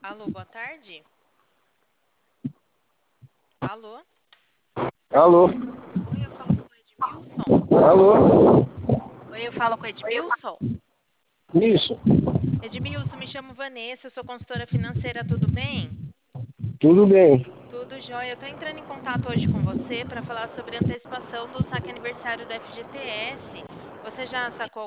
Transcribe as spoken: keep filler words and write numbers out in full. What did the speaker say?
Alô, boa tarde. Alô? Alô? Oi, eu falo com o Edmilson. Alô? Oi, eu falo com o Edmilson. Isso, Edmilson, me chamo Vanessa, eu sou consultora financeira, tudo bem? tudo bem. Tudo jóia. Eu estou entrando em contato hoje com você para falar sobre a antecipação do saque aniversário do F G T S. Você já sacou